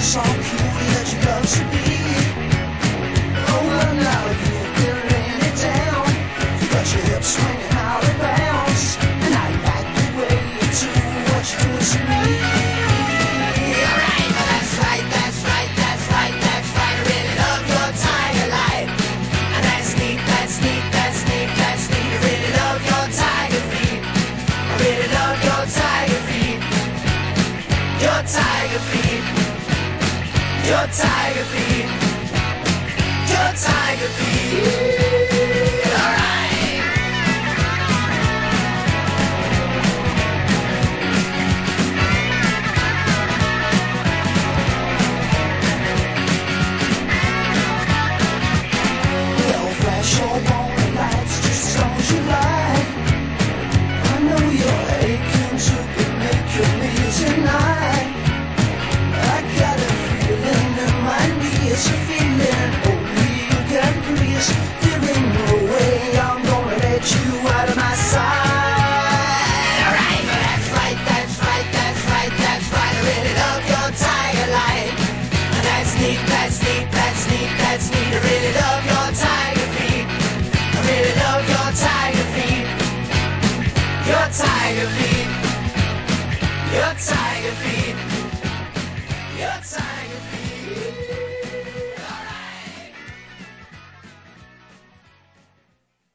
so cool that you love to be. Oh, well, now you've been laying it down. You got your hips swinging out of bounds, and I like the way you do what you do to me. Alright, that's right, that's right, that's right, that's right. I really love your tiger light, and that's neat, that's neat, that's neat, that's neat. I really love your tiger feet. I really love your tiger feet. Your tiger feet. Your tiger feet. Your tiger feet. Alright. Well, flash your warning lights just as long as you like. I know you're aching to make your meal tonight. I got a feeling in my knees, a feeling only you can breeze. There ain't no way I'm gonna let you out of my sight. Alright, that's right, that's right, that's right, that's right. I really love your tiger light, and that's neat, that's neat, that's neat, that's neat. I really love your tiger feet. I really love your tiger feet. Your tiger feet. Your tiger feet. Your tiger feet.